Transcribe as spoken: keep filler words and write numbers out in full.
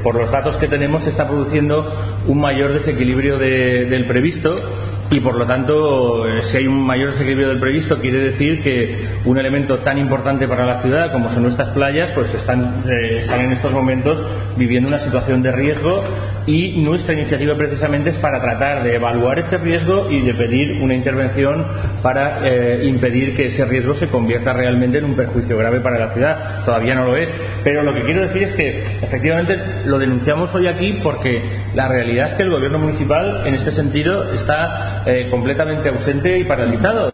por los datos que tenemos se está produciendo un mayor desequilibrio de, del previsto. Y por lo tanto, si hay un mayor desequilibrio del previsto, quiere decir que un elemento tan importante para la ciudad como son nuestras playas, pues están, eh, están en estos momentos viviendo una situación de riesgo, y nuestra iniciativa precisamente es para tratar de evaluar ese riesgo y de pedir una intervención para eh, impedir que ese riesgo se convierta realmente en un perjuicio grave para la ciudad. Todavía no lo es, pero lo que quiero decir es que efectivamente lo denunciamos hoy aquí porque la realidad es que el gobierno municipal en este sentido está Eh, completamente ausente y paralizado.